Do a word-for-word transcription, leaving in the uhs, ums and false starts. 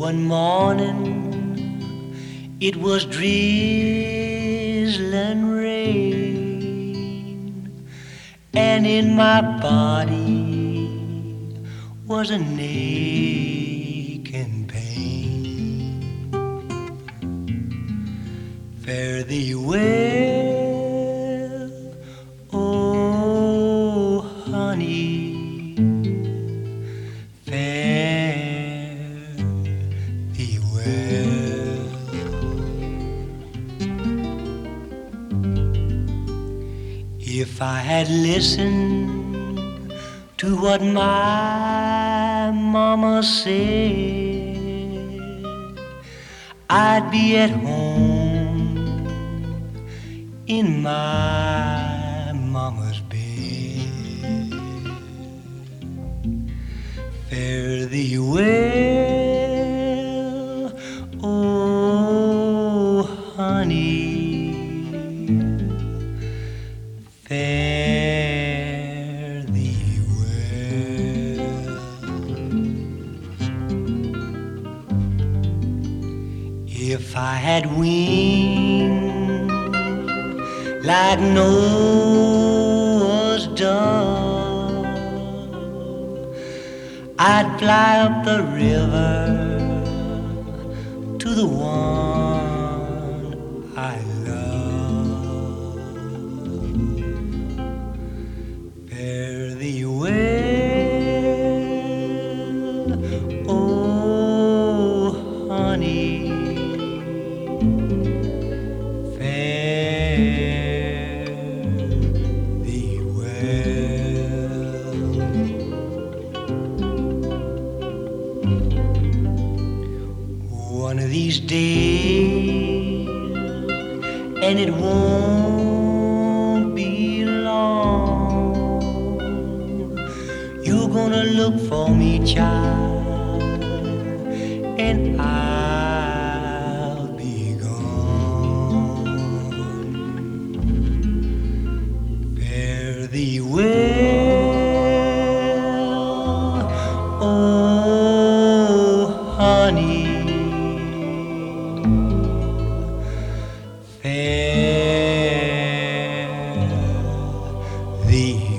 One morning it was drizzling rain, and in my body was an aching pain. Fare thee well, oh honey, fare thee well. If I had listened to what my mama said, I'd be at home in my mama's bed. Fare thee well, oh honey, fare thee well. If I had wings like Noah's dove, I'd fly up the river to the one I love. Fare thee well, oh honey, one of these days, and it won't be long, you're gonna look for me, child, and I'll be gone. Fare thee well, oh honey, fare thee